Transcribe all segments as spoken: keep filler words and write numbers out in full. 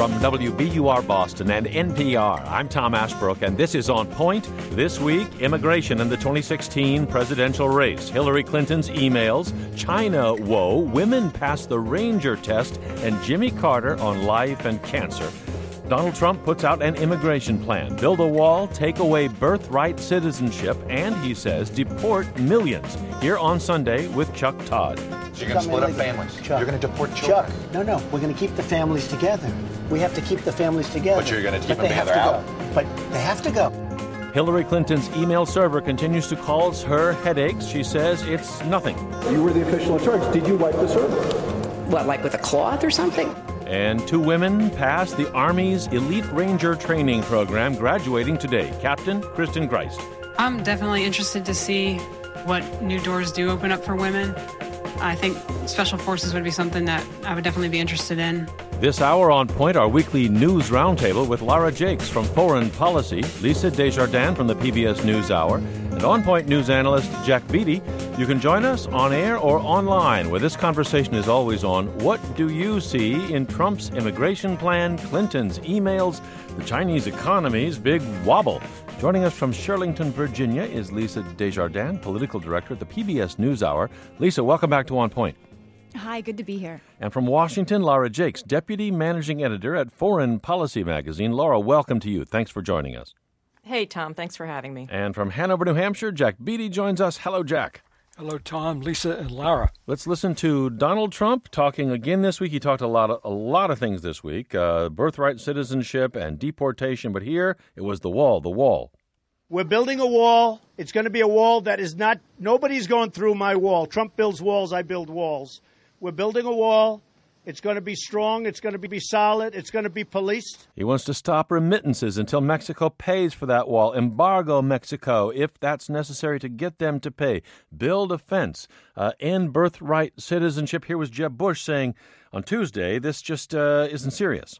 From W B U R Boston and N P R, I'm Tom Ashbrook, and this is On Point. This week, immigration in the twenty sixteen presidential race, Hillary Clinton's emails, China woe, women pass the Ranger test, and Jimmy Carter on life and cancer. Donald Trump puts out an immigration plan. Build a wall, take away birthright citizenship, and, he says, deport millions. Here on Sunday with Chuck Todd. So you're going to split up families. Chuck, you're going to deport children. Chuck, no, no. We're going to keep the families together. We have to keep the families together. But you're going to keep but them they together have out. to go. But they have to go. Hillary Clinton's email server continues to cause her headaches. She says it's nothing. You were the official in charge. Did you wipe the server? What, like with a cloth or something? And two women pass the Army's Elite Ranger Training Program, graduating today. Captain Kristen Greist. I'm definitely interested to see what new doors do open up for women. I think Special Forces would be something that I would definitely be interested in. This hour on Point, our weekly news roundtable with Lara Jakes from Foreign Policy, Lisa Desjardins from the P B S NewsHour, and On Point news analyst Jack Beatty. You can join us on air or online, where this conversation is always on what do you see in Trump's immigration plan, Clinton's emails, the Chinese economy's big wobble. Joining us from Shirlington, Virginia, is Lisa Desjardins, political director at the P B S NewsHour. Lisa, welcome back to On Point. Hi, good to be here. And from Washington, Lara Jakes, deputy managing editor at Foreign Policy magazine. Laura, welcome to you. Thanks for joining us. Hey, Tom. Thanks for having me. And from Hanover, New Hampshire, Jack Beatty joins us. Hello, Jack. Hello, Tom, Lisa, and Lara. Let's listen to Donald Trump talking again this week. He talked a lot of, a lot of things this week, uh, birthright citizenship and deportation. But here, it was the wall, the wall. We're building a wall. It's going to be a wall that is not, nobody's going through my wall. Trump builds walls, I build walls. We're building a wall. It's going to be strong. It's going to be solid. It's going to be policed. He wants to stop remittances until Mexico pays for that wall. Embargo Mexico if that's necessary to get them to pay. Build a fence. Uh, end birthright citizenship. Here was Jeb Bush saying on Tuesday, this just uh, isn't serious.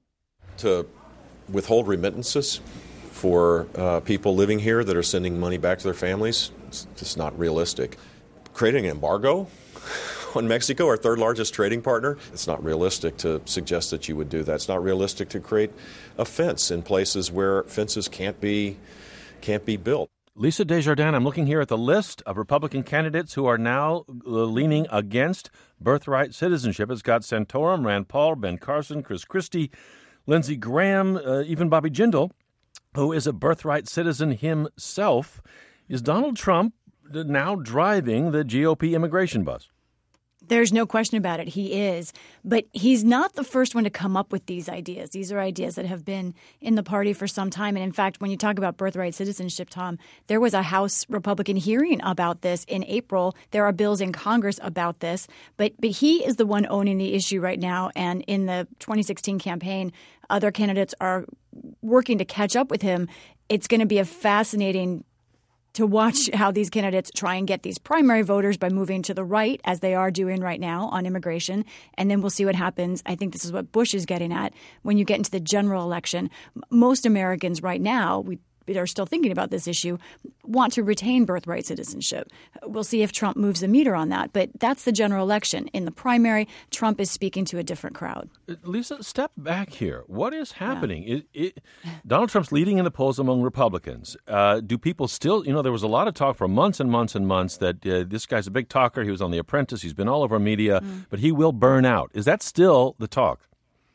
To withhold remittances for uh, people living here that are sending money back to their families, it's just not realistic. Creating an embargo on Mexico, our third largest trading partner, it's not realistic to suggest that you would do that. It's not realistic to create a fence in places where fences can't be can't be built. Lisa Desjardins, I'm looking here at the list of Republican candidates who are now leaning against birthright citizenship. It's got Santorum, Rand Paul, Ben Carson, Chris Christie, Lindsey Graham, uh, even Bobby Jindal, who is a birthright citizen himself. Is Donald Trump now driving the G O P immigration bus? There's no question about it. He is. But he's not the first one to come up with these ideas. These are ideas that have been in the party for some time. And in fact, when you talk about birthright citizenship, Tom, there was a House Republican hearing about this in April. There are bills in Congress about this. But but he is the one owning the issue right now. And in the twenty sixteen campaign, other candidates are working to catch up with him. It's going to be a fascinating to watch how these candidates try and get these primary voters by moving to the right, as they are doing right now on immigration. And then we'll see what happens. I think this is what Bush is getting at. When you get into the general election, most Americans right now, we are still thinking about this issue, want to retain birthright citizenship. We'll see if Trump moves the meter on that. But that's the general election. In the primary, Trump is speaking to a different crowd. Lisa, step back here. What is happening? Yeah. It, it, Donald Trump's leading in the polls among Republicans. Uh, do people still, you know, there was a lot of talk for months and months and months that uh, this guy's a big talker. He was on The Apprentice. He's been all over media, mm. but he will burn out. Is that still the talk?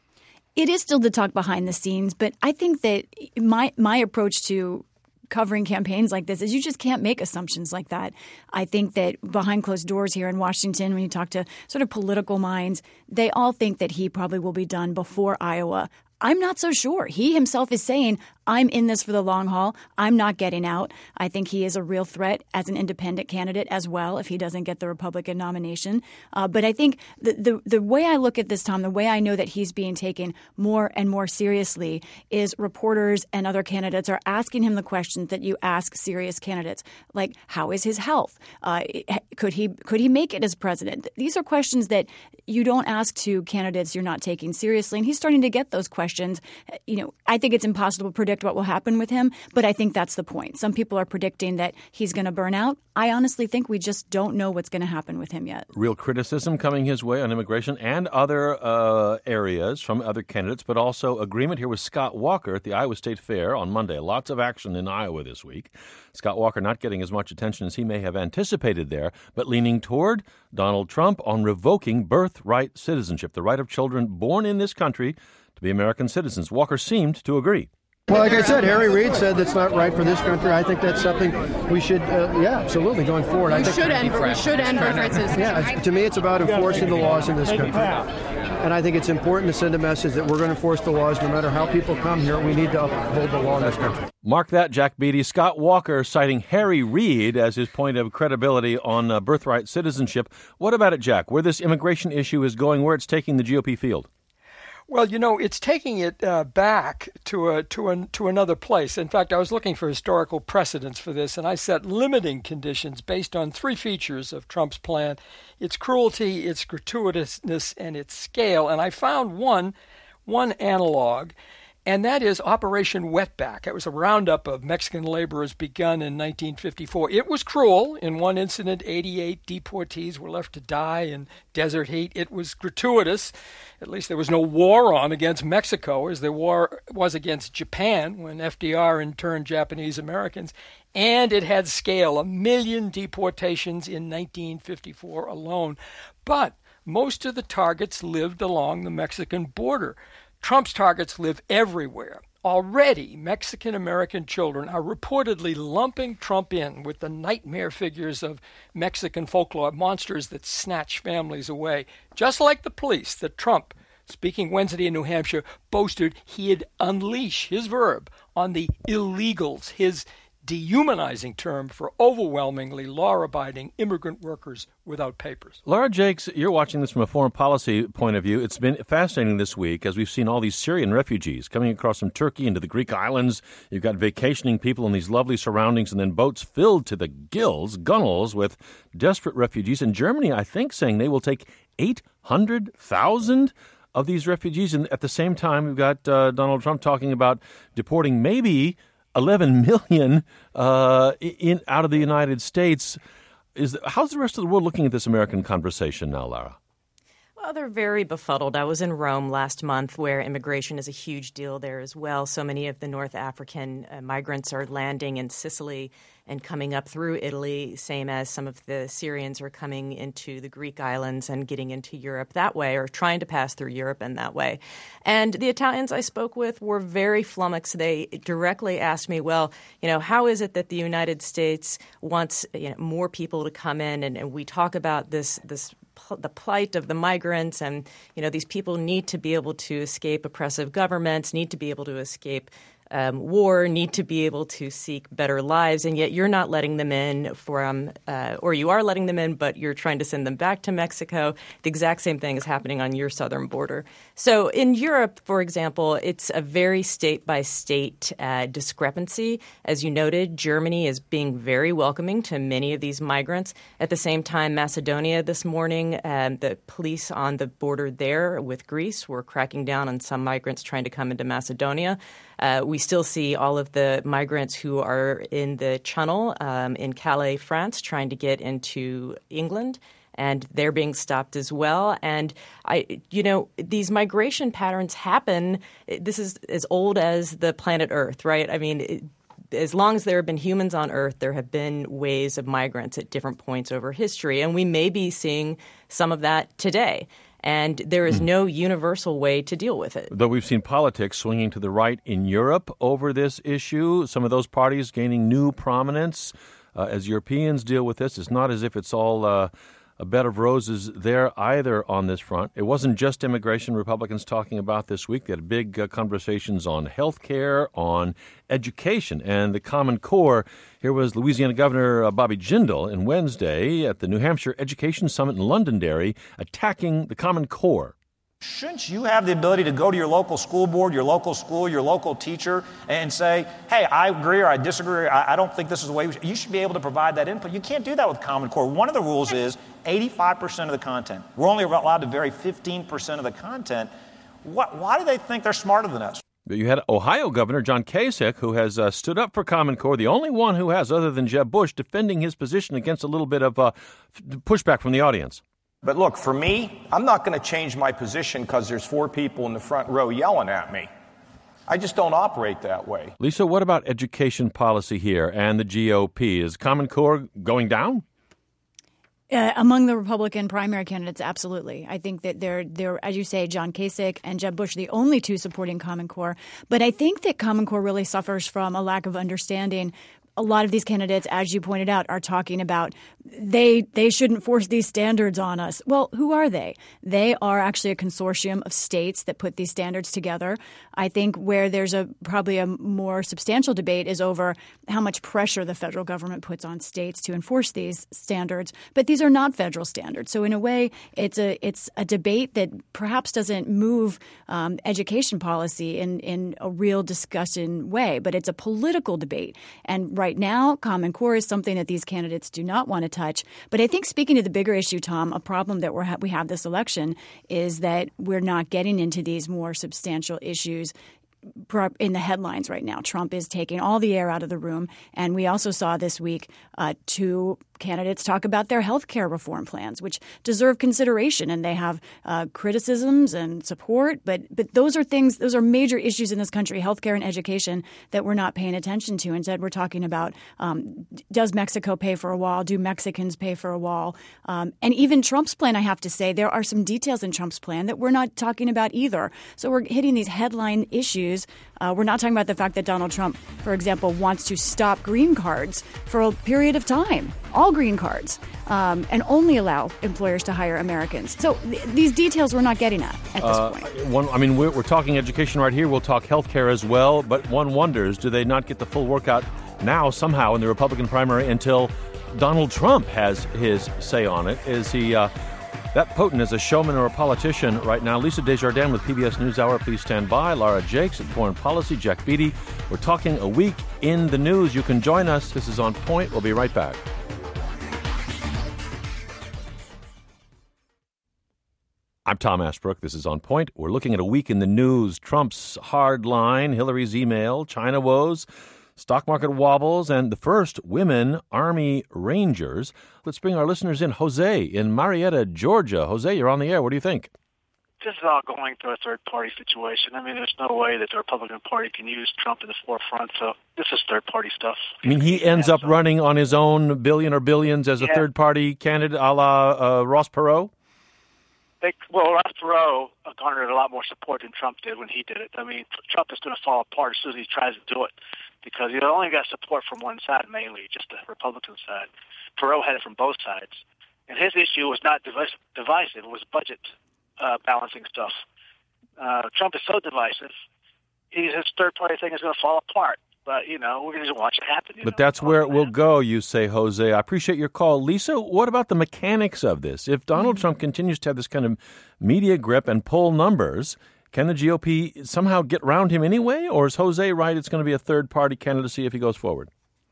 It is still the talk behind the scenes, but I think that my my approach to covering campaigns like this is you just can't make assumptions like that. I think that behind closed doors here in Washington, when you talk to sort of political minds, they all think that he probably will be done before Iowa. I'm not so sure. He himself is saying, I'm in this for the long haul. I'm not getting out. I think he is a real threat as an independent candidate as well if he doesn't get the Republican nomination. Uh, but I think the, the the way I look at this, Tom, the way I know that he's being taken more and more seriously is reporters and other candidates are asking him the questions that you ask serious candidates, like how is his health? Uh, could he could he make it as president? These are questions that you don't ask to candidates you're not taking seriously. And he's starting to get those questions questions. You know, I think it's impossible to predict what will happen with him, but I think that's the point. Some people are predicting that he's going to burn out. I honestly think we just don't know what's going to happen with him yet. Real criticism coming his way on immigration and other uh, areas from other candidates, but also agreement here with Scott Walker at the Iowa State Fair on Monday. Lots of action in Iowa this week. Scott Walker not getting as much attention as he may have anticipated there, but leaning toward Donald Trump on revoking birthright citizenship, the right of children born in this country to be American citizens. Walker seemed to agree. Well, like I said, Harry Reid said that's not right for this country. I think that's something we should, uh, yeah, absolutely, going forward. I we think should end, we should end birthright citizenship. Yeah, it's, to me, it's about enforcing the laws in this country. And I think it's important to send a message that we're going to enforce the laws no matter how people come here. We need to uphold the law in this country. Mark that, Jack Beatty. Scott Walker citing Harry Reid as his point of credibility on uh, birthright citizenship. What about it, Jack? Where this immigration issue is going, where it's taking the G O P field? Well, you know, it's taking it uh, back to a to a, to another place. In fact, I was looking for historical precedents for this, and I set limiting conditions based on three features of Trump's plan: its cruelty, its gratuitousness, and its scale. And I found one one analog, and that is Operation Wetback. It was a roundup of Mexican laborers begun in nineteen fifty-four. It was cruel. In one incident, eighty-eight deportees were left to die in desert heat. It was gratuitous. At least there was no war on against Mexico, as there war was against Japan when F D R interned Japanese Americans. And it had scale, a million deportations in nineteen fifty-four alone. But most of the targets lived along the Mexican border. Trump's targets live everywhere. Already, Mexican-American children are reportedly lumping Trump in with the nightmare figures of Mexican folklore, monsters that snatch families away. Just like the police that Trump, speaking Wednesday in New Hampshire, boasted he'd unleash, his verb, on the illegals, his dehumanizing term for overwhelmingly law-abiding immigrant workers without papers. Laura Jakes, you're watching this from a foreign policy point of view. It's been fascinating this week as we've seen all these Syrian refugees coming across from Turkey into the Greek islands. You've got vacationing people in these lovely surroundings and then boats filled to the gills, gunnels, with desperate refugees. In Germany, I think, saying they will take eight hundred thousand of these refugees. And at the same time, we've got uh, Donald Trump talking about deporting maybe eleven million uh, in out of the United States. Is how's the rest of the world looking at this American conversation now, Lara? Well, they're very befuddled. I was in Rome last month, where immigration is a huge deal there as well. So many of the North African uh, migrants are landing in Sicily and coming up through Italy, same as some of the Syrians are coming into the Greek islands and getting into Europe that way, or trying to pass through Europe in that way. And the Italians I spoke with were very flummoxed. They directly asked me, well, you know, how is it that the United States wants, you know, more people to come in? And, and we talk about this this the plight of the migrants, and, you know, these people need to be able to escape oppressive governments, need to be able to escape Um, war, need to be able to seek better lives, and yet you're not letting them in from, uh, or you are letting them in, but you're trying to send them back to Mexico. The exact same thing is happening on your southern border. So in Europe, for example, it's a very state-by-state uh, discrepancy. As you noted, Germany is being very welcoming to many of these migrants. At the same time, Macedonia this morning, um, the police on the border there with Greece were cracking down on some migrants trying to come into Macedonia. Uh, we still see all of the migrants who are in the Channel um, in Calais, France, trying to get into England, and they're being stopped as well. And, I, you know, these migration patterns happen. This is as old as the planet Earth, right? I mean, it, as long as there have been humans on Earth, there have been waves of migrants at different points over history, and we may be seeing some of that today. And there is no universal way to deal with it. Though we've seen politics swinging to the right in Europe over this issue, some of those parties gaining new prominence uh, as Europeans deal with this. It's not as if it's all uh, a bed of roses there either on this front. It wasn't just immigration Republicans talking about this week. They had big uh, conversations on health care, on education, and the Common Core. Here was Louisiana Governor uh, Bobby Jindal in Wednesday at the New Hampshire Education Summit in Londonderry, attacking the Common Core. Shouldn't you have the ability to go to your local school board, your local school, your local teacher, and say, hey, I agree or I disagree, or I, I don't think this is the way we should. You should be able to provide that input. You can't do that with Common Core. One of the rules is eighty-five percent of the content. We're only allowed to vary fifteen percent of the content. What, why do they think they're smarter than us? You had Ohio Governor John Kasich, who has uh, stood up for Common Core, the only one who has, other than Jeb Bush, defending his position against a little bit of uh, pushback from the audience. But look, for me, I'm not going to change my position because there's four people in the front row yelling at me. I just don't operate that way. Lisa, what about education policy here and the G O P? Is Common Core going down? Uh, among the Republican primary candidates, absolutely. I think that they're, they're, as you say, John Kasich and Jeb Bush, the only two supporting Common Core. But I think that Common Core really suffers from a lack of understanding. A lot of these candidates, as you pointed out, are talking about they they shouldn't force these standards on us. Well, who are they? They are actually a consortium of states that put these standards together. I think where there's a probably a more substantial debate is over how much pressure the federal government puts on states to enforce these standards. But these are not federal standards. So in a way, it's a it's a debate that perhaps doesn't move um, education policy in, in a real discussion way. But it's a political debate. And right now, Common Core is something that these candidates do not want to touch. But I think speaking to the bigger issue, Tom, a problem that we're ha- we have this election is that we're not getting into these more substantial issues in the headlines right now. Trump is taking all the air out of the room. And we also saw this week uh, two candidates talk about their health care reform plans, which deserve consideration. And they have uh, criticisms and support. But but those are things, those are major issues in this country, health care and education, that we're not paying attention to. Instead, we're talking about um, does Mexico pay for a wall? Do Mexicans pay for a wall? Um, and even Trump's plan, I have to say, there are some details in Trump's plan that we're not talking about either. So we're hitting these headline issues. Uh, we're not talking about the fact that Donald Trump, for example, wants to stop green cards for a period of time, all green cards, um, and only allow employers to hire Americans. So th- these details we're not getting at at this uh, point. One, I mean, we're, we're talking education right here. We'll talk health care as well. But one wonders, do they not get the full workout now somehow in the Republican primary until Donald Trump has his say on it? Is he uh, that potent as a showman or a politician right now? Lisa Desjardins with P B S NewsHour. Please stand by. Lara Jakes at Foreign Policy. Jack Beatty. We're talking a week in the news. You can join us. This is On Point. We'll be right back. I'm Tom Ashbrook. This is On Point. We're looking at a week in the news. Trump's hard line, Hillary's email, China woes, stock market wobbles, and the first women Army Rangers. Let's bring our listeners in. Jose in Marietta, Georgia. Jose, you're on the air. What do you think? This is all going through a third-party situation. I mean, there's no way that the Republican Party can use Trump in the forefront, so this is third-party stuff. I mean, he ends up running on his own billion or billions as a Yeah. third-party candidate a la uh, Ross Perot? They, well, Ross Perot garnered a lot more support than Trump did when he did it. I mean, Trump is going to fall apart as soon as he tries to do it because he only got support from one side mainly, just the Republican side. Perot had it from both sides. And his issue was not devis- divisive. It was budget uh, balancing stuff. Uh, Trump is so divisive, his third-party thing is going to fall apart. But, you know, we're going to just watch it happen. You But know? that's where it will go, you say, Jose. I appreciate your call. Lisa, what about the mechanics of this? If Donald Trump continues to have this kind of media grip and poll numbers, can the G O P somehow get around him anyway? Or is Jose right, it's going to be a third-party candidacy if he goes forward?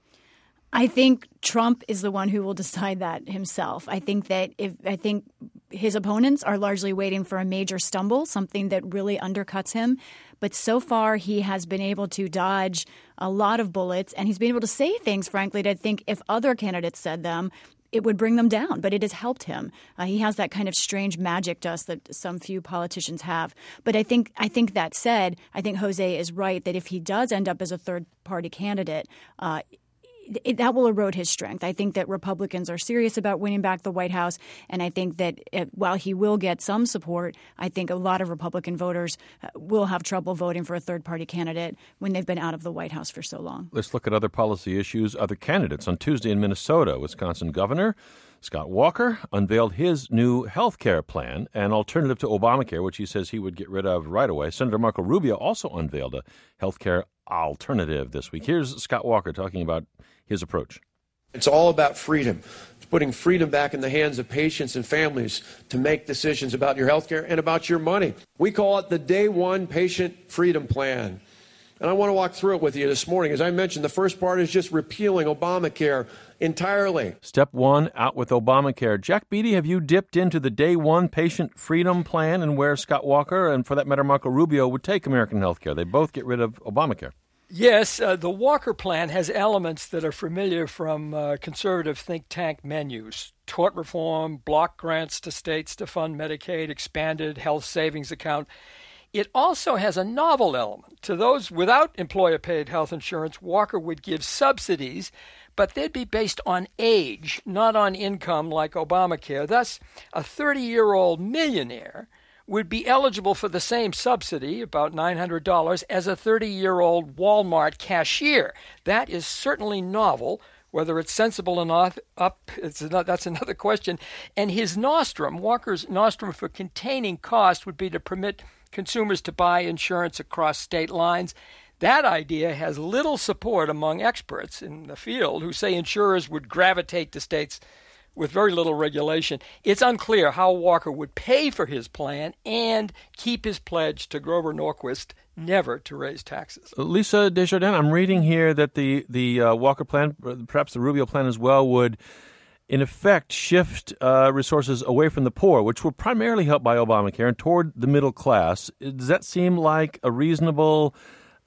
I think Trump is the one who will decide that himself. I think that if I think his opponents are largely waiting for a major stumble, something that really undercuts him. But so far, he has been able to dodge a lot of bullets, and he's been able to say things, frankly, that I think if other candidates said them, it would bring them down. But it has helped him. Uh, he has that kind of strange magic dust that some few politicians have. But I think I think that said, I think Jose is right that if he does end up as a third-party candidate, uh, It, that will erode his strength. I think that Republicans are serious about winning back the White House, and I think that it, while he will get some support, I think a lot of Republican voters uh, will have trouble voting for a third-party candidate when they've been out of the White House for so long. Let's look at other policy issues, other candidates. On Tuesday in Minnesota, Wisconsin Governor Scott Walker unveiled his new health care plan, an alternative to Obamacare, which he says he would get rid of right away. Senator Marco Rubio also unveiled a health care alternative this week. Here's Scott Walker talking about his approach. It's all about freedom. It's putting freedom back in the hands of patients and families to make decisions about your health care and about your money. We call it the Day One Patient Freedom Plan. And I want to walk through it with you this morning. As I mentioned, the first part is just repealing Obamacare entirely. Step one, out with Obamacare. Jack Beatty, have you dipped into the day one patient freedom plan and where Scott Walker and, for that matter, Marco Rubio would take American health care? They both get rid of Obamacare. Yes, uh, the Walker plan has elements that are familiar from uh, conservative think tank menus. Tort reform, block grants to states to fund Medicaid, expanded health savings account. It also has a novel element. To those without employer-paid health insurance, Walker would give subsidies, but they'd be based on age, not on income like Obamacare. Thus, a thirty-year-old millionaire would be eligible for the same subsidy, about nine hundred dollars, as a thirty-year-old Walmart cashier. That is certainly novel. Whether it's sensible enough, up, it's not, that's another question. And his nostrum, Walker's nostrum for containing cost, would be to permit consumers to buy insurance across state lines. That idea has little support among experts in the field who say insurers would gravitate to states with very little regulation. It's unclear how Walker would pay for his plan and keep his pledge to Grover Norquist never to raise taxes. Lisa Desjardins, I'm reading here that the, the uh, Walker plan, perhaps the Rubio plan as well, would in effect shift uh, resources away from the poor, which were primarily helped by Obamacare, and toward the middle class. Does that seem like a reasonable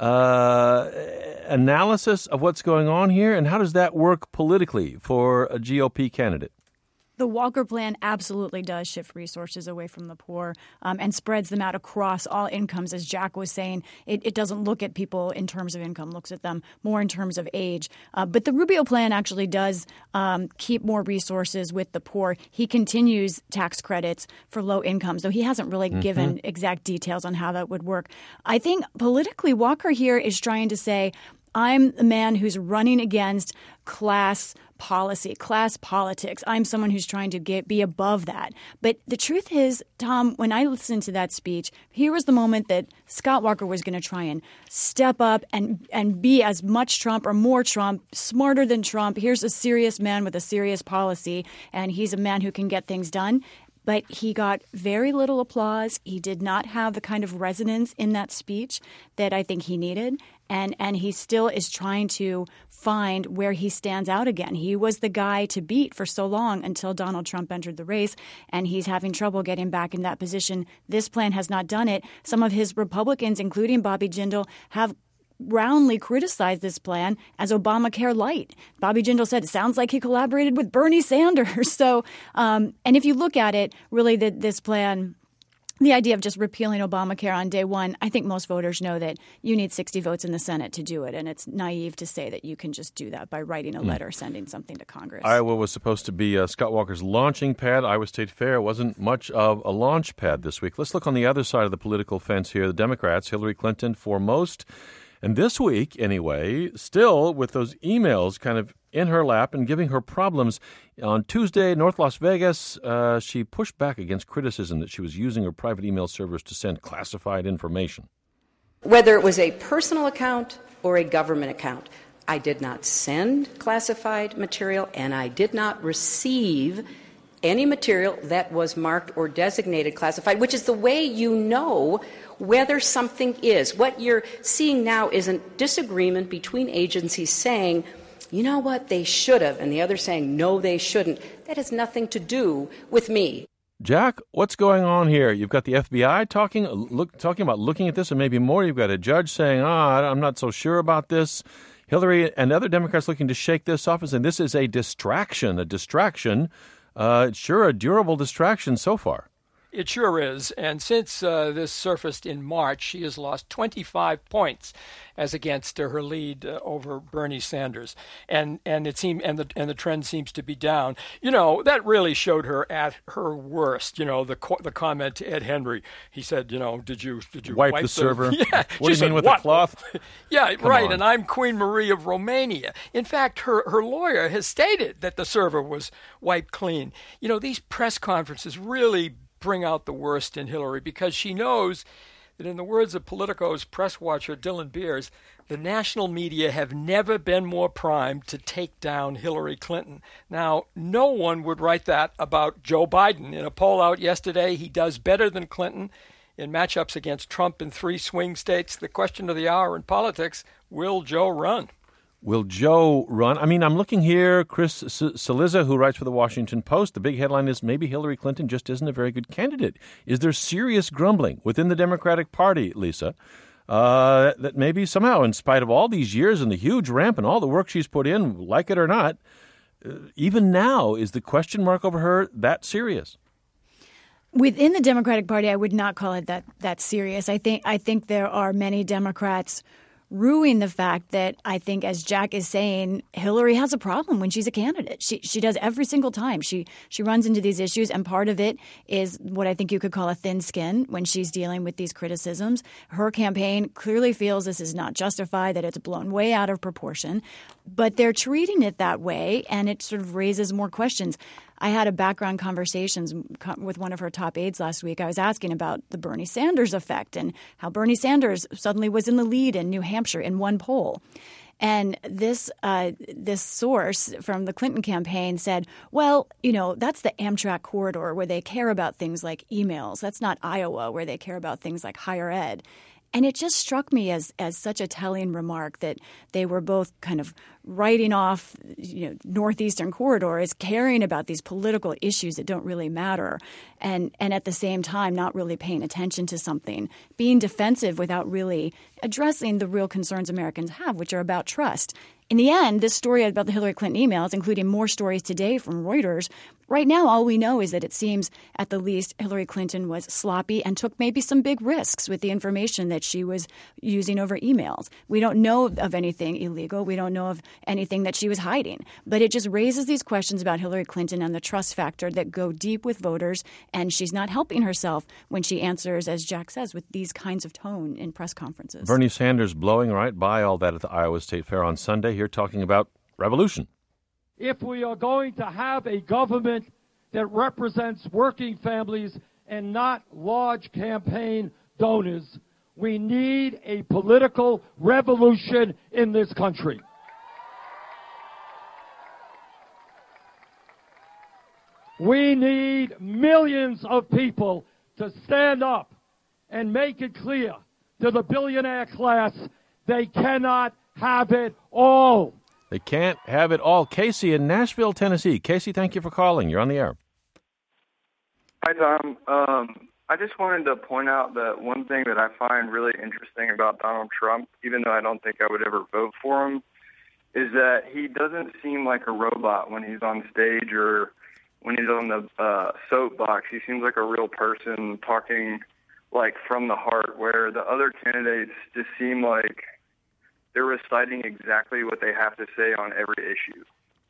uh, analysis of what's going on here? And how does that work politically for a G O P candidate? The Walker plan absolutely does shift resources away from the poor um, and spreads them out across all incomes. As Jack was saying, it, it doesn't look at people in terms of income, looks at them more in terms of age. Uh, but the Rubio plan actually does um, keep more resources with the poor. He continues tax credits for low income, so he hasn't really mm-hmm. given exact details on how that would work. I think politically, Walker here is trying to say, I'm a man who's running against class policy, class politics. I'm someone who's trying to get be above that. But the truth is, Tom, when I listened to that speech, here was the moment that Scott Walker was going to try and step up and, and be as much Trump or more Trump, smarter than Trump. Here's a serious man with a serious policy, and he's a man who can get things done. But he got very little applause. He did not have the kind of resonance in that speech that I think he needed. And and he still is trying to find where he stands out again. He was the guy to beat for so long until Donald Trump entered the race, and he's having trouble getting back in that position. This plan has not done it. Some of his Republicans, including Bobby Jindal, have roundly criticized this plan as Obamacare light. Bobby Jindal said it sounds like he collaborated with Bernie Sanders. So, um, and if you look at it, really, the, this plan, the idea of just repealing Obamacare on day one, I think most voters know that you need sixty votes in the Senate to do it, and it's naive to say that you can just do that by writing a letter, mm. sending something to Congress. Iowa was supposed to be uh, Scott Walker's launching pad. Iowa State Fair. It wasn't much of a launch pad this week. Let's look on the other side of the political fence here. The Democrats, Hillary Clinton foremost. And this week, anyway, still with those emails kind of in her lap and giving her problems. On Tuesday, North Las Vegas, uh, she pushed back against criticism that she was using her private email servers to send classified information. Whether it was a personal account or a government account, I did not send classified material, and I did not receive any material that was marked or designated classified, which is the way you know whether something is. What you're seeing now is a disagreement between agencies saying, you know what, they should have, and the other saying, no, they shouldn't. That has nothing to do with me. Jack, what's going on here? You've got the F B I talking look, talking about looking at this and maybe more. You've got a judge saying, ah, oh, I'm not so sure about this. Hillary and other Democrats looking to shake this off and saying this is a distraction, a distraction. Uh, sure, a durable distraction so far. It sure is. And since uh, this surfaced in March, she has lost twenty-five points as against uh, her lead uh, over Bernie Sanders. And and it seemed and the and the trend seems to be down. You know, that really showed her at her worst. You know, the co- the comment to Ed Henry, he said, you know, did you did you wipe, wipe the, the server? Yeah. What do you said, mean with what? the cloth? Yeah, Come right. on. And I'm Queen Marie of Romania. In fact, her her lawyer has stated that the server was wiped clean. You know, these press conferences really bring out the worst in Hillary, because she knows that, in the words of Politico's press watcher Dylan Beers, the national media have never been more primed to take down Hillary Clinton. Now, no one would write that about Joe Biden. In a poll out yesterday, he does better than Clinton in matchups against Trump in three swing states. The question of the hour in politics, will Joe run? Will Joe run? I mean, I'm looking here. Chris Cillizza, who writes for the Washington Post, the big headline is maybe Hillary Clinton just isn't a very good candidate. Is there serious grumbling within the Democratic Party, Lisa, uh, that maybe somehow, in spite of all these years and the huge ramp and all the work she's put in, like it or not, uh, even now, is the question mark over her that serious? Within the Democratic Party, I would not call it that that serious. I think I think there are many Democrats ruing the fact that I think, as Jack is saying, Hillary has a problem when she's a candidate. She she does every single time. She she runs into these issues, and part of it is what I think you could call a thin skin when she's dealing with these criticisms. Her campaign clearly feels this is not justified, that it's blown way out of proportion, but they're treating it that way, and it sort of raises more questions. I had a background conversations with one of her top aides last week. I was asking about the Bernie Sanders effect and how Bernie Sanders suddenly was in the lead in New Hampshire in one poll. And this uh, this source from the Clinton campaign said, well, you know, that's the Amtrak corridor where they care about things like emails. That's not Iowa where they care about things like higher ed. And it just struck me as as such a telling remark that they were both kind of writing off, you know, Northeastern Corridor as caring about these political issues that don't really matter, and and at the same time not really paying attention to something, being defensive without really addressing the real concerns Americans have, which are about trust. In the end, this story about the Hillary Clinton emails, including more stories today from Reuters, right now all we know is that it seems at the least Hillary Clinton was sloppy and took maybe some big risks with the information that she was using over emails. We don't know of anything illegal. We don't know of anything that she was hiding. But it just raises these questions about Hillary Clinton and the trust factor that go deep with voters, and she's not helping herself when she answers, as Jack says, with these kinds of tone in press conferences. Bernie Sanders blowing right by all that at the Iowa State Fair on Sunday. Here talking about revolution. If we are going to have a government that represents working families and not large campaign donors, we need a political revolution in this country. We need millions of people to stand up and make it clear to the billionaire class they cannot have it all. They can't have it all. Casey in Nashville, Tennessee. Casey, thank you for calling. You're on the air. Hi, Tom. Um, I just wanted to point out that one thing that I find really interesting about Donald Trump, even though I don't think I would ever vote for him, is that he doesn't seem like a robot when he's on stage or when he's on the uh, soapbox. He seems like a real person talking like from the heart, where the other candidates just seem like they're reciting exactly what they have to say on every issue.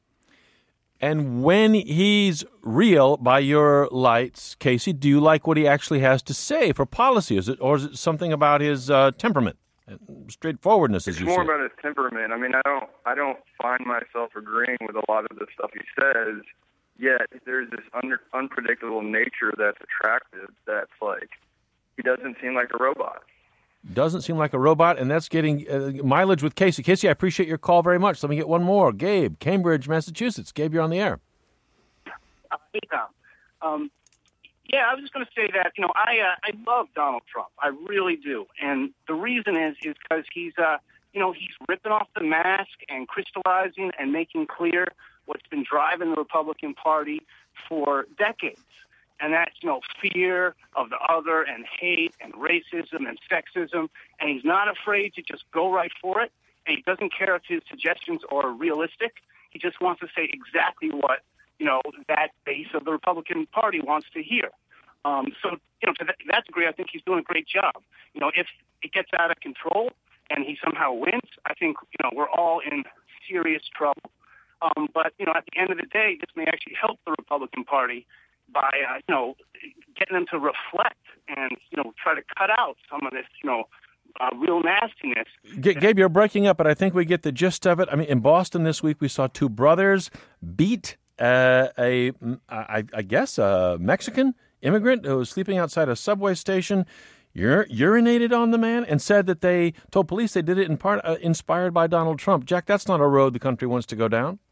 And when he's real by your lights, Casey, do you like what he actually has to say for policy? Is it, or is it something about his uh, temperament and straightforwardness, as it's you more say? about his temperament. I mean, I don't, I don't find myself agreeing with a lot of the stuff he says. Yet there's this un- unpredictable nature that's attractive. That's like he doesn't seem like a robot. Doesn't seem like a robot, and that's getting uh, mileage with Casey. Casey, I appreciate your call very much. Let me get one more. Gabe, Cambridge, Massachusetts. Gabe, you're on the air. Uh, hey, Tom. Um, yeah, I was just going to say that, you know, I uh, I love Donald Trump. I really do. And the reason is is because he's, uh, you know, he's ripping off the mask and crystallizing and making clear what's been driving the Republican Party for decades. And that's, you know, fear of the other and hate and racism and sexism. And he's not afraid to just go right for it. And he doesn't care if his suggestions are realistic. He just wants to say exactly what, you know, that base of the Republican Party wants to hear. Um, so, you know, to that degree, I think he's doing a great job. You know, if it gets out of control and he somehow wins, I think, you know, we're all in serious trouble. Um, but, you know, at the end of the day, this may actually help the Republican Party by, uh, you know, getting them to reflect and, you know, try to cut out some of this, you know, uh, real nastiness. G- Gabe, you're breaking up, but I think we get the gist of it. I mean, in Boston this week, we saw two brothers beat uh, a, I, I guess, a Mexican immigrant who was sleeping outside a subway station, ur- urinated on the man, and said that they told police they did it in part uh, inspired by Donald Trump. Jack, that's not a road the country wants to go down.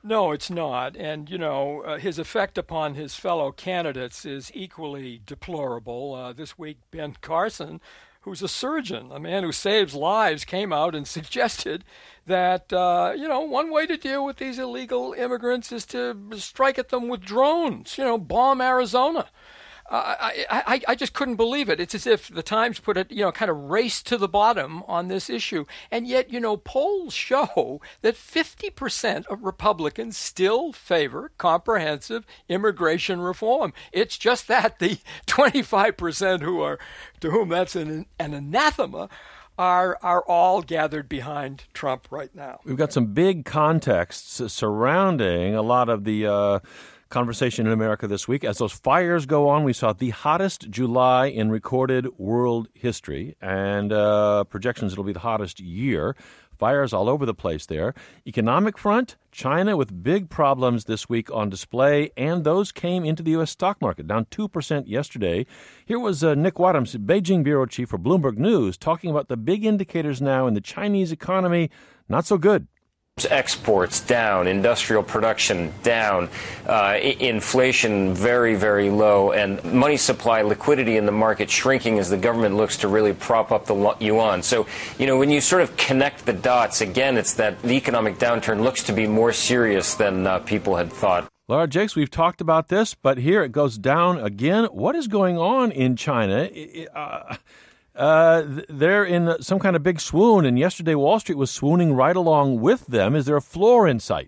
No, it's not. And, you know, uh, his effect upon his fellow candidates is equally deplorable. Uh, this week, Ben Carson, who's a surgeon, a man who saves lives, came out and suggested that, uh, you know, one way to deal with these illegal immigrants is to strike at them with drones, you know, bomb Arizona. Uh, I, I, I just couldn't believe it. It's as if the Times put it, you know, kind of race to the bottom on this issue. And yet, you know, polls show that fifty percent of Republicans still favor comprehensive immigration reform. It's just that the twenty-five percent who are, to whom that's an, an anathema, are are all gathered behind Trump right now. We've got some big contexts surrounding a lot of the uh, conversation in America this week. As those fires go on, we saw the hottest July in recorded world history, and uh, projections it'll be the hottest year. Fires all over the place there. Economic front, China with big problems this week on display, and those came into the U S stock market, down two percent yesterday. Here was uh, Nick Wadhams, Beijing bureau chief for Bloomberg News, talking about the big indicators now in the Chinese economy. Not so good. Exports down, industrial production down, uh, I- inflation very, very low, and money supply liquidity in the market shrinking as the government looks to really prop up the yuan. So, you know, when you sort of connect the dots, again, it's that the economic downturn looks to be more serious than uh, people had thought. Laura Jakes, we've talked about this, but here it goes down again. What is going on in China? Uh, Uh, they're in some kind of big swoon, and yesterday Wall Street was swooning right along with them. Is there a floor in sight?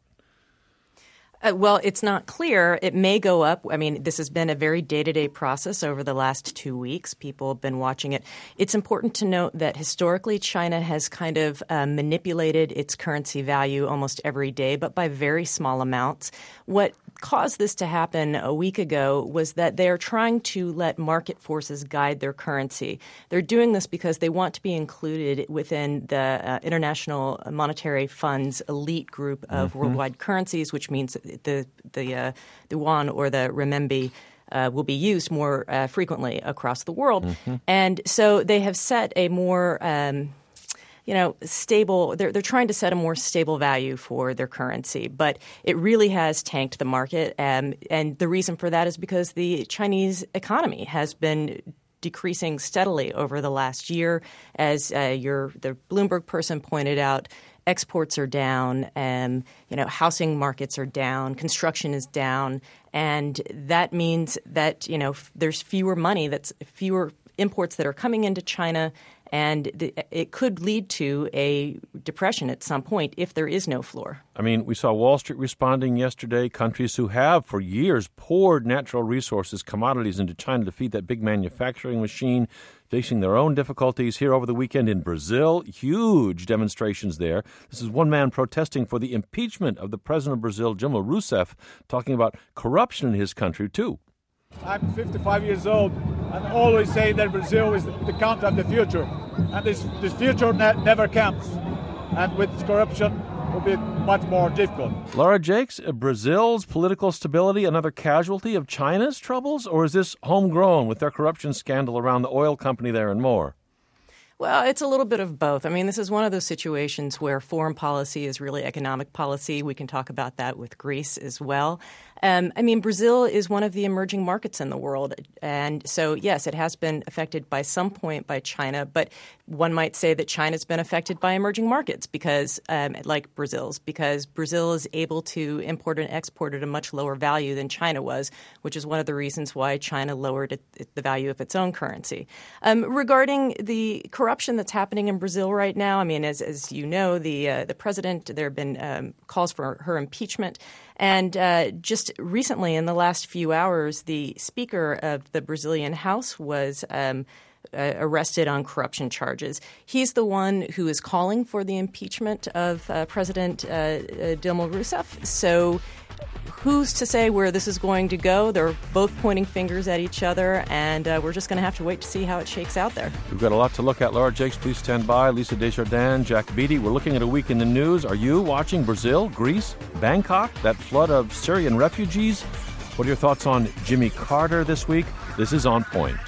Uh, well, it's not clear. It may go up. I mean, this has been a very day-to-day process over the last two weeks. People have been watching it. It's important to note that historically China has kind of uh, manipulated its currency value almost every day, but by very small amounts. What caused this to happen a week ago was that they're trying to let market forces guide their currency. They're doing this because they want to be included within the uh, International Monetary Fund's elite group of mm-hmm. worldwide currencies, which means the the uh, the yuan or the renminbi uh, will be used more uh, frequently across the world. Mm-hmm. And so they have set a more um, you know, stable, they're, they're trying to set a more stable value for their currency. But it really has tanked the market. Um, and the reason for that is because the Chinese economy has been decreasing steadily over the last year. As uh, your the Bloomberg person pointed out, exports are down, and you know, housing markets are down, construction is down, and that means that, you know, f- there's fewer money, that's fewer imports that are coming into China. And the, it could lead to a depression at some point if there is no floor. I mean, we saw Wall Street responding yesterday. Countries who have for years poured natural resources, commodities into China to feed that big manufacturing machine, facing their own difficulties. Here over the weekend in Brazil, huge demonstrations there. This is one man protesting for the impeachment of the president of Brazil, Dilma Rousseff, talking about corruption in his country, too. I'm fifty-five years old and always say that Brazil is the country of the future. And this, this future ne- never comes. And with corruption, it will be much more difficult. Laura Jakes, Brazil's political stability another casualty of China's troubles? Or is this homegrown with their corruption scandal around the oil company there and more? Well, it's a little bit of both. I mean, this is one of those situations where foreign policy is really economic policy. We can talk about that with Greece as well. Um, I mean, Brazil is one of the emerging markets in the world. And so, yes, it has been affected by some point by China. But one might say that China's been affected by emerging markets because, um, like Brazil's, because Brazil is able to import and export at a much lower value than China was, which is one of the reasons why China lowered it, the value of its own currency. Um, regarding the corruption that's happening in Brazil right now, I mean, as, as you know, the, uh, the president, there have been um, calls for her impeachment. And uh, just recently, in the last few hours, the Speaker of the Brazilian House was um, uh, arrested on corruption charges. He's the one who is calling for the impeachment of uh, President uh, uh, Dilma Rousseff. So who's to say where this is going to go? They're both pointing fingers at each other, and uh, we're just going to have to wait to see how it shakes out there. We've got a lot to look at. Laura Jakes, please stand by. Lisa Desjardins, Jack Beatty. We're looking at a week in the news. Are you watching Brazil, Greece, Bangkok, that flood of Syrian refugees? What are your thoughts on Jimmy Carter this week? This is On Point.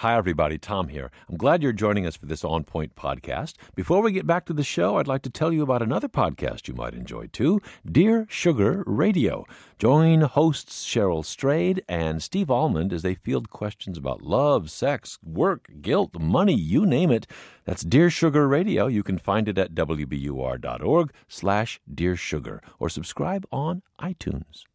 Hi, everybody. Tom here. I'm glad you're joining us for this On Point podcast. Before we get back to the show, I'd like to tell you about another podcast you might enjoy, too, Dear Sugar Radio. Join hosts Cheryl Strayed and Steve Almond as they field questions about love, sex, work, guilt, money, you name it. That's Dear Sugar Radio. You can find it at W B U R dot org slash Dear Sugar or subscribe on iTunes.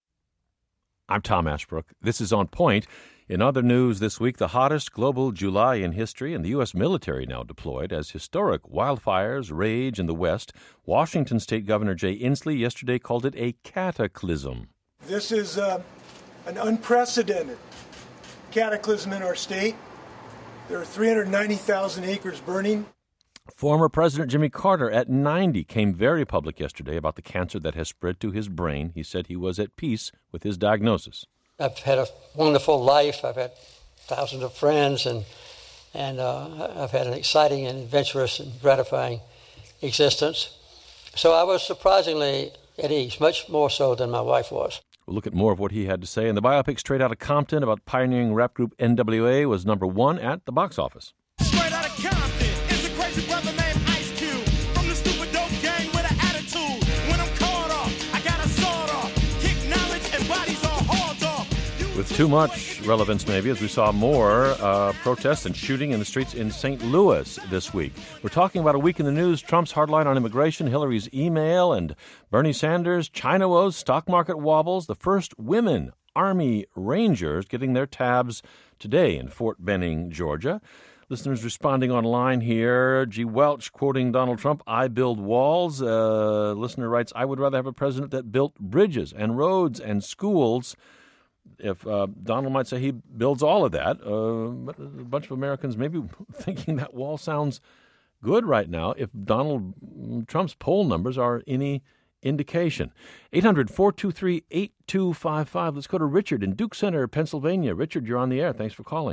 I'm Tom Ashbrook. This is On Point. In other news this week, the hottest global July in history, and the U S military now deployed as historic wildfires rage in the West. Washington State Governor Jay Inslee yesterday called it a cataclysm. This is uh, an unprecedented cataclysm in our state. There are three hundred ninety thousand acres burning. Former President Jimmy Carter, at ninety, came very public yesterday about the cancer that has spread to his brain. He said he was at peace with his diagnosis. I've had a wonderful life. I've had thousands of friends, and and uh, I've had an exciting and adventurous and gratifying existence. So I was surprisingly at ease, much more so than my wife was. We'll look at more of what he had to say. And the biopic Straight Outta Compton about pioneering rap group N W A was number one at the box office. Straight Outta Compton is a crazy brother named Ice Cube from the stupid dope gang with an attitude. When I'm caught off, I got a sword off, kick knowledge and bodies all hauled off. With too much relevance, maybe, as we saw more uh, protests and shooting in the streets in Saint Louis this week. We're talking about a week in the news, Trump's hardline on immigration, Hillary's email, and Bernie Sanders, China woes, stock market wobbles, the first women Army Rangers getting their tabs today in Fort Benning, Georgia. Listeners responding online here. G. Welch quoting Donald Trump, I build walls. Uh, listener writes, I would rather have a president that built bridges and roads and schools. If uh, Donald might say he builds all of that, uh, but a bunch of Americans may be thinking that wall sounds good right now if Donald Trump's poll numbers are any indication. eight hundred, four two three, eight two five five. Let's go to Richard in Duke Center, Pennsylvania. Richard, you're on the air. Thanks for calling.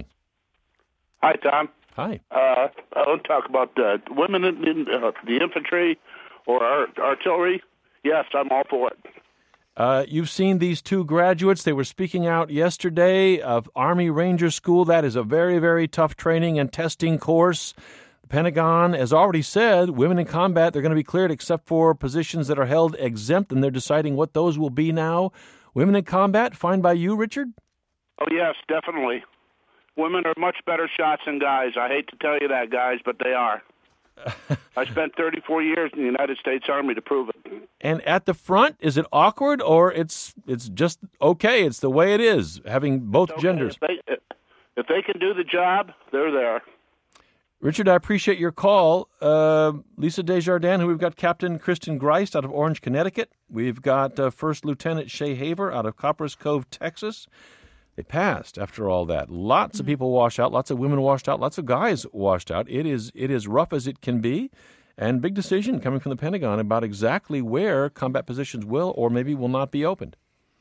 Hi, Tom. Hi. Uh, I want to talk about uh, women in, in uh, the infantry or art- artillery. Yes, I'm all for it. Uh, you've seen these two graduates. They were speaking out yesterday of Army Ranger School. That is a very, very tough training and testing course. The Pentagon has already said women in combat, they're going to be cleared except for positions that are held exempt, and they're deciding what those will be now. Women in combat, fine by you, Richard? Oh, yes, definitely. Women are much better shots than guys. I hate to tell you that, guys, but they are. I spent thirty-four years in the United States Army to prove it. And at the front, is it awkward or it's it's just okay? It's the way it is, having both Okay, genders. If they, if they can do the job, they're there. Richard, I appreciate your call. Uh, Lisa Desjardins, who we've got Captain Kristen Greist out of Orange, Connecticut. We've got uh, First Lieutenant Shay Haver out of Copperas Cove, Texas. They passed after all that. Lots of people washed out, lots of women washed out, lots of guys washed out. It is it is rough as it can be, and big decision coming from the Pentagon about exactly where combat positions will or maybe will not be opened.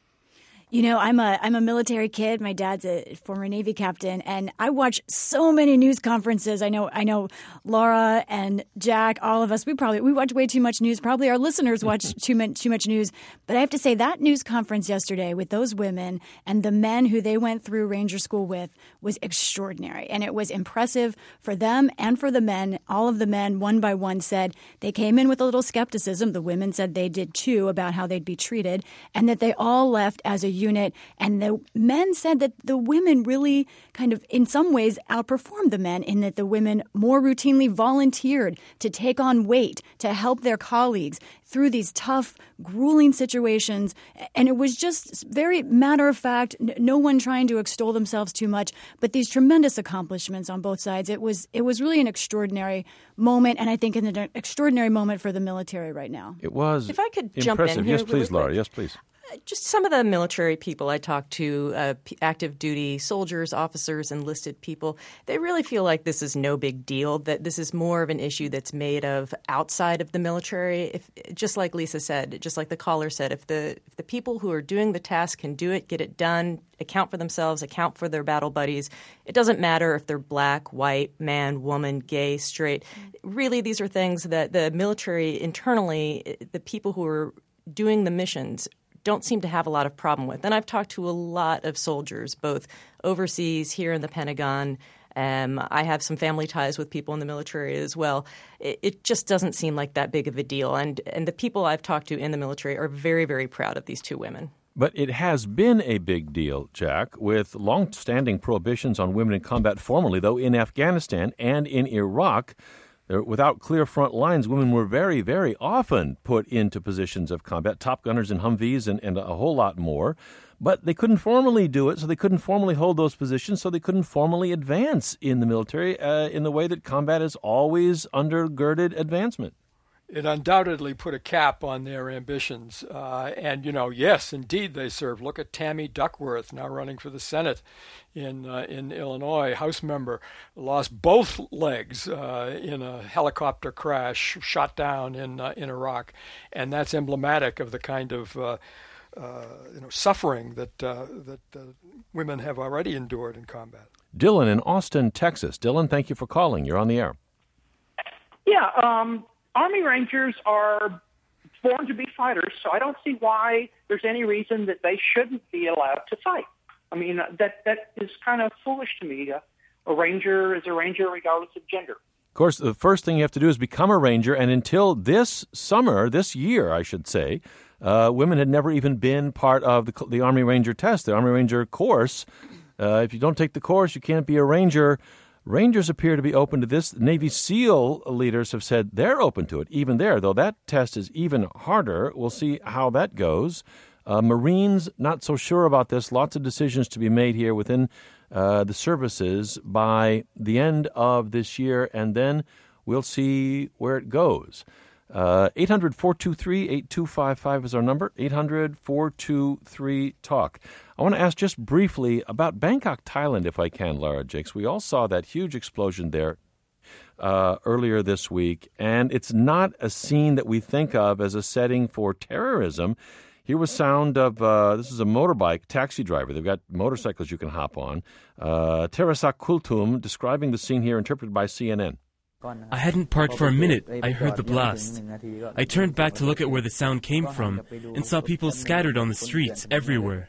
You know, I'm a I'm a military kid. My dad's a former Navy captain, and I watch so many news conferences. I know I know Laura and Jack, all of us, we probably we watch way too much news. Probably our listeners watch too much too much news. But I have to say that news conference yesterday with those women and the men who they went through Ranger School with was extraordinary, and it was impressive for them and for the men. All of the men, one by one, said they came in with a little skepticism. The women said they did too about how they'd be treated, and that they all left as a unit. And the men said that the women really kind of, in some ways, outperformed the men in that the women more routinely volunteered to take on weight, to help their colleagues through these tough, grueling situations. And it was just very matter of fact, no one trying to extol themselves too much, but these tremendous accomplishments on both sides. It was it was really an extraordinary moment, and I think an extraordinary moment for the military right now. It was If I could impressive. jump in here Yes, please, really Laura. quick. Yes, please. Just some of the military people I talked to, uh, p- active duty soldiers, officers, enlisted people, they really feel like this is no big deal, that this is more of an issue that's made of outside of the military. If, just like Lisa said, just like the caller said, if the, if the people who are doing the task can do it, get it done, account for themselves, account for their battle buddies, it doesn't matter if they're black, white, man, woman, gay, straight. Really, these are things that the military internally, the people who are doing the missions, don't seem to have a lot of problem with. And I've talked to a lot of soldiers, both overseas, here in the Pentagon, Um, I have some family ties with people in the military as well. It, it just doesn't seem like that big of a deal. And, and the people I've talked to in the military are very, very proud of these two women. But it has been a big deal, Jack, with long-standing prohibitions on women in combat formerly, though in Afghanistan and in Iraq. Without clear front lines, women were very, very often put into positions of combat, Top Gunners and Humvees and, and a whole lot more. But they couldn't formally do it, so they couldn't formally hold those positions, so they couldn't formally advance in the military uh, in the way that combat is always undergirded advancement. It undoubtedly put a cap on their ambitions. Uh, and, you know, yes, indeed they serve. Look at Tammy Duckworth, now running for the Senate in uh, in Illinois, House member, lost both legs uh, in a helicopter crash, shot down in uh, in Iraq. And that's emblematic of the kind of uh, uh, you know suffering that, uh, that uh, women have already endured in combat. Dylan in Austin, Texas. Dylan, thank you for calling. You're on the air. Yeah, um... Army Rangers are born to be fighters, so I don't see why there's any reason that they shouldn't be allowed to fight. I mean, that that is kind of foolish to me. Uh, a Ranger is a Ranger regardless of gender. Of course, the first thing you have to do is become a Ranger, and until this summer, this year, I should say, uh, women had never even been part of the, the Army Ranger test, the Army Ranger course. Uh, if you don't take the course, you can't be a Ranger. Rangers appear to be open to this. Navy SEAL leaders have said they're open to it, even there, though that test is even harder. We'll see how that goes. Uh, Marines, not so sure about this. Lots of decisions to be made here within uh, the services by the end of this year, and then we'll see where it goes. Uh, eight hundred, four two three, eight two five five is our number, eight hundred, four two three, talk. I want to ask just briefly about Bangkok, Thailand, if I can, Lara Jakes. We all saw that huge explosion there uh, earlier this week, and it's not a scene that we think of as a setting for terrorism. Here was sound of, uh, this is a motorbike taxi driver. They've got motorcycles you can hop on. Uh, Terasak Kultum describing the scene here, interpreted by C N N. I hadn't parked for a minute. I heard the blast. I turned back to look at where the sound came from and saw people scattered on the streets everywhere.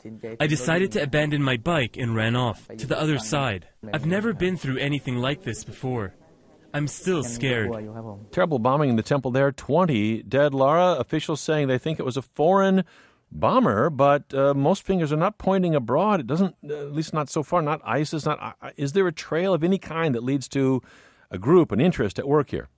I decided to abandon my bike and ran off to the other side. I've never been through anything like this before. I'm still scared. Terrible bombing in the temple there. twenty dead, Lara. Officials saying they think it was a foreign bomber, but uh, most fingers are not pointing abroad. It doesn't, at least not so far, not ISIS. Not. Uh, is there a trail of any kind that leads to a group, an interest at work here?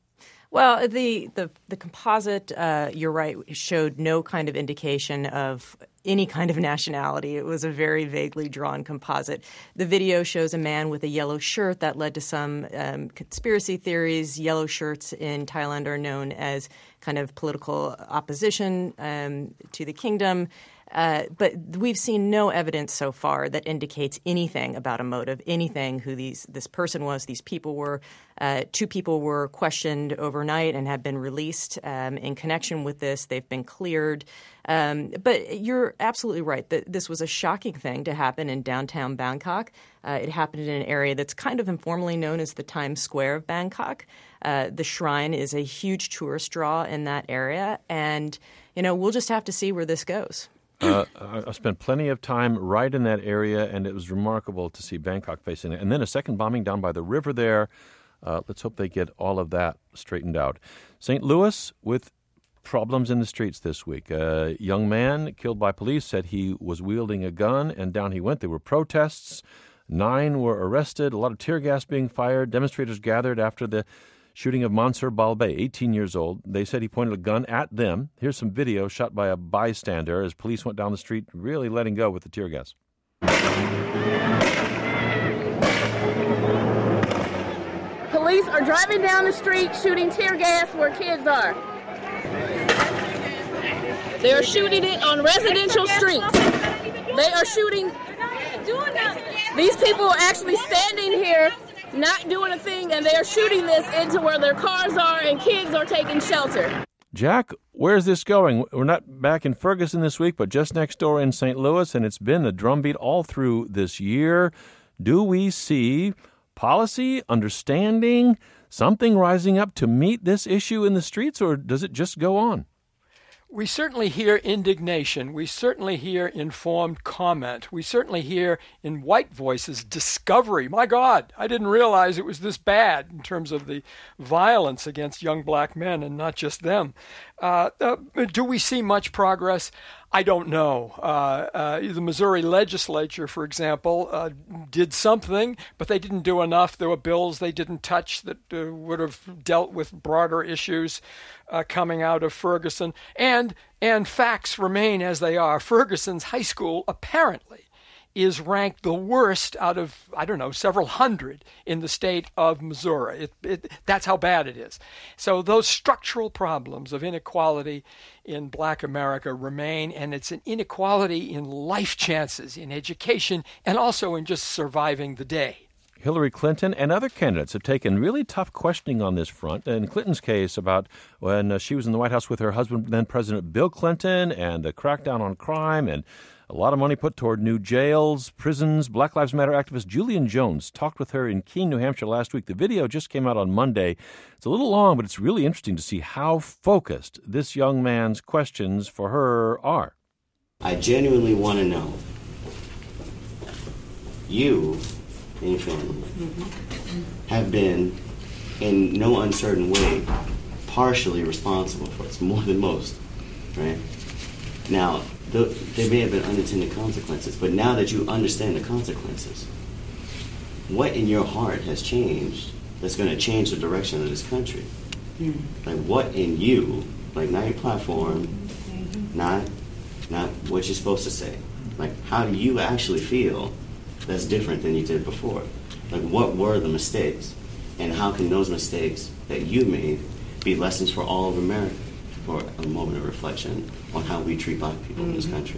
Well, the the, the composite, uh, you're right, showed no kind of indication of any kind of nationality. It was a very vaguely drawn composite. The video shows a man with a yellow shirt. That led to some um, conspiracy theories. Yellow shirts in Thailand are known as kind of political opposition um, to the kingdom. Uh, but we've seen no evidence so far that indicates anything about a motive, anything who these this person was, these people were. Uh, two people were questioned overnight and have been released um, in connection with this. They've been cleared. Um, but you're absolutely right that this was a shocking thing to happen in downtown Bangkok. Uh, it happened in an area that's kind of informally known as the Times Square of Bangkok. Uh, the shrine is a huge tourist draw in that area. And, you know, we'll just have to see where this goes. Uh, I spent plenty of time right in that area, and it was remarkable to see Bangkok facing it. And then a second bombing down by the river there. Uh, let's hope they get all of that straightened out. Saint Louis with problems in the streets this week. A young man killed by police said he was wielding a gun, and down he went. There were protests. Nine were arrested. A lot of tear gas being fired. Demonstrators gathered after the shooting of Mansur Balbe, eighteen years old. They said he pointed a gun at them. Here's some video shot by a bystander as police went down the street, really letting go with the tear gas. Police are driving down the street shooting tear gas where kids are. They are shooting it on residential streets. They are shooting. These people are actually standing here not doing a thing, and they are shooting this into where their cars are and kids are taking shelter. Jack, where's this going? We're not back in Ferguson this week, but just next door in Saint Louis, and it's been a drumbeat all through this year. Do we see policy, understanding, something rising up to meet this issue in the streets, or does it just go on? We certainly hear indignation. We certainly hear informed comment. We certainly hear in white voices discovery. My God, I didn't realize it was this bad in terms of the violence against young black men, and not just them. Uh, uh, do we see much progress? I don't know. Uh, uh, the Missouri legislature, for example, uh, did something, but they didn't do enough. There were bills they didn't touch that uh, would have dealt with broader issues uh, coming out of Ferguson. And, and facts remain as they are. Ferguson's high school apparently is ranked the worst out of, I don't know, several hundred in the state of Missouri. It, it, that's how bad it is. So those structural problems of inequality in black America remain, and it's an inequality in life chances, in education, and also in just surviving the day. Hillary Clinton and other candidates have taken really tough questioning on this front. In Clinton's case, about when uh, she was in the White House with her husband, then President Bill Clinton, and the crackdown on crime, and a lot of money put toward new jails, prisons. Black Lives Matter activist Julian Jones talked with her in Keene, New Hampshire last week. The video just came out on Monday. It's a little long, but it's really interesting to see how focused this young man's questions for her are. I genuinely want to know, you and your family have been, in no uncertain way, partially responsible for it. It's more than most, right? Now, there may have been unintended consequences, but now that you understand the consequences, what in your heart has changed that's going to change the direction of this country? Mm. Like, what in you, like, not your platform, mm-hmm. not, not what you're supposed to say. Like, how do you actually feel that's different than you did before? Like, what were the mistakes? And how can those mistakes that you made be lessons for all of America? For a moment of reflection on how we treat black people mm-hmm. in this country.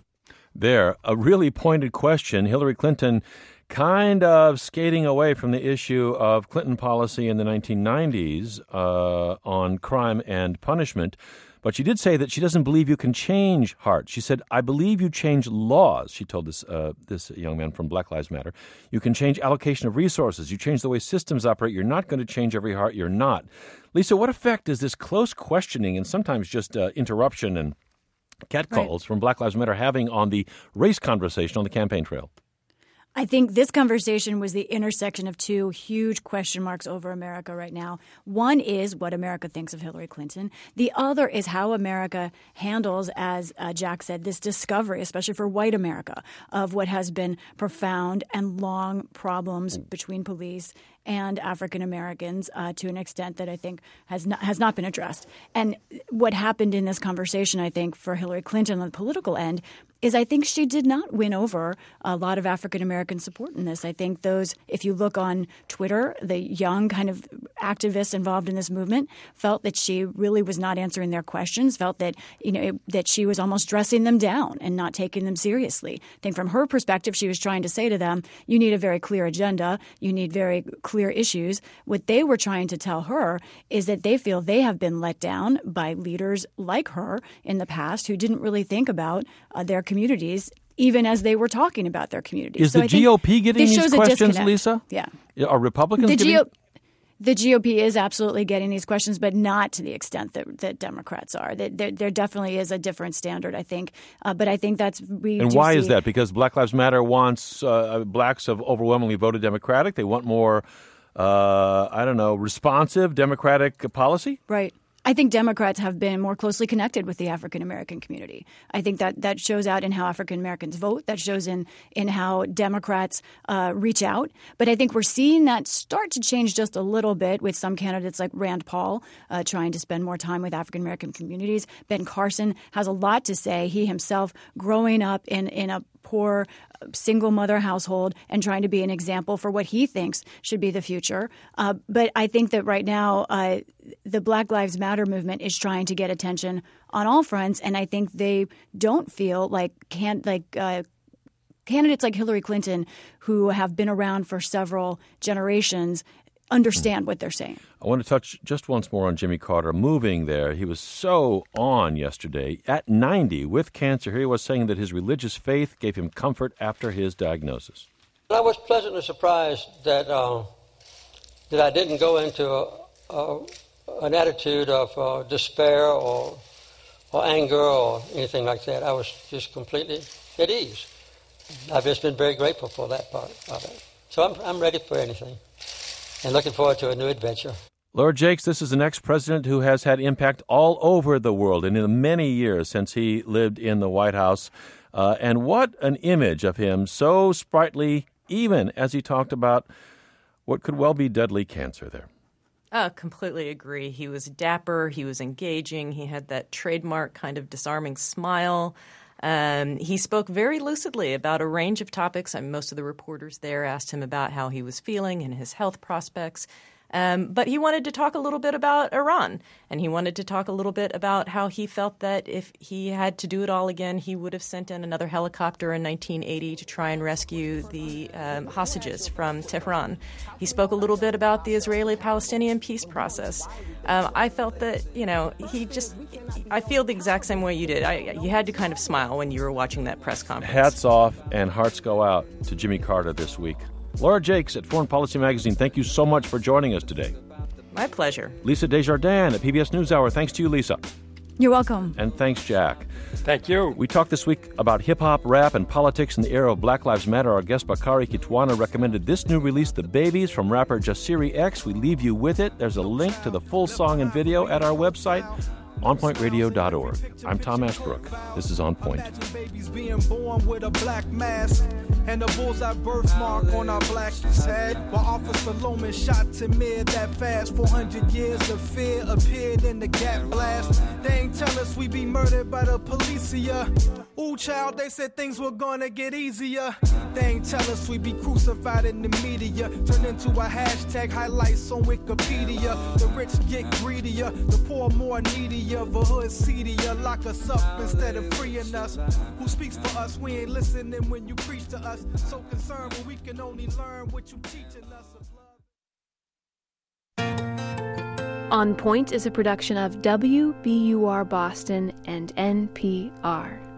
There, a really pointed question. Hillary Clinton kind of skating away from the issue of Clinton policy in the nineteen nineties uh, on crime and punishment. But she did say that she doesn't believe you can change hearts. She said, I believe you change laws, she told this uh, this young man from Black Lives Matter. You can change allocation of resources. You change the way systems operate. You're not going to change every heart. You're not. Lisa, what effect is this close questioning and sometimes just uh, interruption and catcalls right. from Black Lives Matter having on the race conversation on the campaign trail? I think this conversation was the intersection of two huge question marks over America right now. One is what America thinks of Hillary Clinton. The other is how America handles, as uh, Jack said, this discovery, especially for white America, of what has been profound and long problems between police and African Americans uh, to an extent that I think has not, has not been addressed. And what happened in this conversation, I think, for Hillary Clinton on the political end is I think she did not win over a lot of African American support in this. I think those, if you look on Twitter, the young kind of activists involved in this movement felt that she really was not answering their questions, felt that, you know, it, that she was almost dressing them down and not taking them seriously. I think from her perspective, she was trying to say to them, you need a very clear agenda. You need very clear issues. What they were trying to tell her is that they feel they have been let down by leaders like her in the past who didn't really think about uh, their communities, even as they were talking about their communities. Is so the G O P getting these questions, Lisa? Yeah. Are Republicans the getting... G O P The G O P is absolutely getting these questions, but not to the extent that, that Democrats are. There, there, there definitely is a different standard, I think. Uh, but I think that's we. And do why see... is that? Because Black Lives Matter wants uh, blacks have overwhelmingly voted Democratic. They want more, uh, I don't know, responsive Democratic policy. Right. I think Democrats have been more closely connected with the African American community. I think that that shows out in how African Americans vote. That shows in in how Democrats uh, reach out. But I think we're seeing that start to change just a little bit with some candidates like Rand Paul uh, trying to spend more time with African American communities. Ben Carson has a lot to say. He himself growing up in, in a poor single mother household and trying to be an example for what he thinks should be the future. Uh, but I think that right now uh, the Black Lives Matter movement is trying to get attention on all fronts, and I think they don't feel like can like uh, candidates like Hillary Clinton, who have been around for several generations, understand what they're saying. I want to touch just once more on Jimmy Carter. Moving there, he was so on yesterday. At ninety, with cancer, here he was saying that his religious faith gave him comfort after his diagnosis. I was pleasantly surprised that uh, that I didn't go into a, a, an attitude of uh, despair or or anger or anything like that. I was just completely at ease. I've just been very grateful for that part of it. So I'm I'm ready for anything and looking forward to a new adventure. Laura Jakes, this is an ex-president who has had impact all over the world and in the many years since he lived in the White House. Uh, and what an image of him, so sprightly, even as he talked about what could well be deadly cancer there. Uh, completely agree. He was dapper. He was engaging. He had that trademark kind of disarming smile. Um, he spoke very lucidly about a range of topics. I mean, most of the reporters there asked him about how he was feeling and his health prospects. Um, but he wanted to talk a little bit about Iran, and he wanted to talk a little bit about how he felt that if he had to do it all again, he would have sent in another helicopter in nineteen eighty to try and rescue the um, hostages from Tehran. He spoke a little bit about the Israeli-Palestinian peace process. Um, I felt that, you know, he just – I feel the exact same way you did. I, you had to kind of smile when you were watching that press conference. Hats off and hearts go out to Jimmy Carter this week. Laura Jakes at Foreign Policy Magazine, thank you so much for joining us today. My pleasure. Lisa Desjardins at P B S NewsHour, thanks to you, Lisa. You're welcome. And thanks, Jack. Thank you. We talked this week about hip-hop, rap, and politics in the era of Black Lives Matter. Our guest, Bakari Kitwana, recommended this new release, The Babies, from rapper Jasiri X. We leave you with it. There's a link to the full song and video at our website, on point radio dot org. I'm Tom Ashbrook. This is On Point. Babies being born with a black mask and a bullseye birthmark on our black head. While Officer Loman shot to mid that fast. four hundred years of fear appeared in the gap blast. They ain't tell us we be murdered by the policia. Ooh, child, they said things were gonna get easier. They ain't tell us we be crucified in the media. Turned into a hashtag highlights on Wikipedia. The rich get greedier, the poor more needier. The hood seedier, lock us up instead of freeing us. Who speaks for us? We ain't listening when you preach to us. So concerned when we can only learn what you teaching us of love. On Point is a production of W B U R Boston and N P R.